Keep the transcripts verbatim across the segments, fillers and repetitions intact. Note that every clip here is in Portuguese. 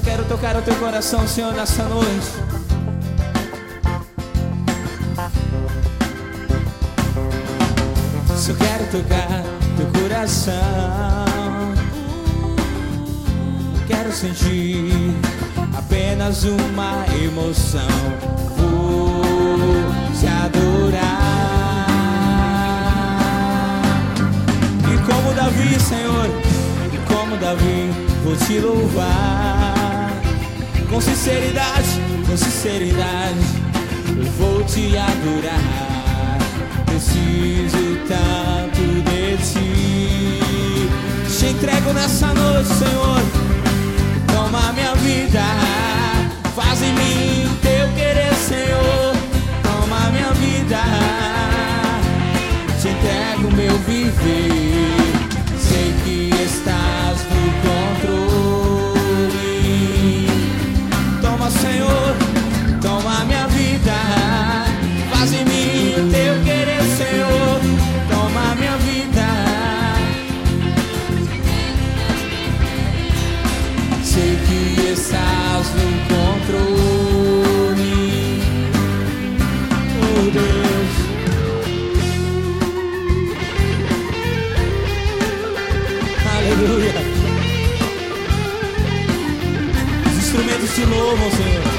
quero tocar o teu coração, Senhor, nessa noite. Só quero tocar teu coração. Quero sentir apenas uma emoção. Vou te adorar. E como Davi, Senhor, e como Davi, vou te louvar. Com sinceridade, com sinceridade, eu vou te adorar. Preciso tanto de ti. Te entrego nessa noite, Senhor. Toma minha vida, faz em mim teu querer, Senhor. Toma minha vida, te entrego meu viver. Sei que estás no controle. Toma, Senhor, toma minha vida, faz em mim o teu querer, Senhor. Toma minha vida. Sei que estás no controle. Oh Deus. Aleluia. Os instrumentos te louvam, Senhor.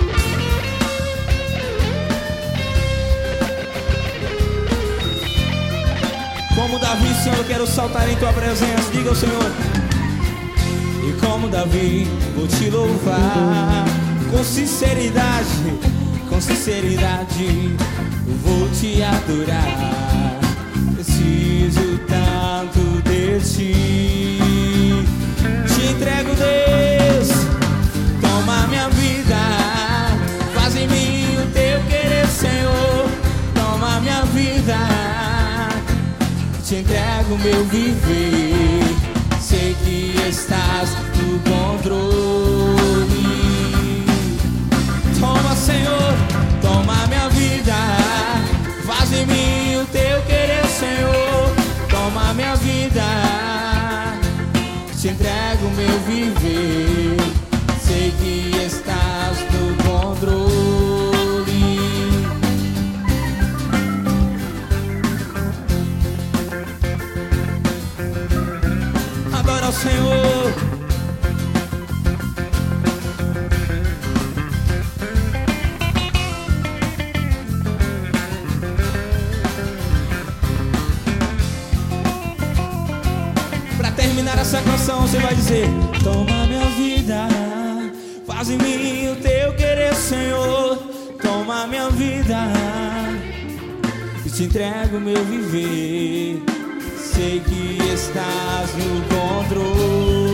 Como Davi, Senhor, eu quero saltar em tua presença. Diga ao Senhor. E como Davi, vou te louvar. Com sinceridade, com sinceridade, eu vou te adorar. Preciso tanto de ti. Te entrego, Deus. Toma minha vida, faz em mim o teu querer, Senhor. Toma minha vida, te entrego meu viver. Sei que estás no controle. Toma, Senhor, toma minha vida, faz em mim o teu querer, Senhor. Toma minha vida, te entrego meu viver. Sei que estás no controle. Adora o Senhor. Pra terminar essa canção você vai dizer: toma minha vida, faz em mim o teu querer, Senhor. Toma minha vida e te entrego meu viver. Sei que estás no controle.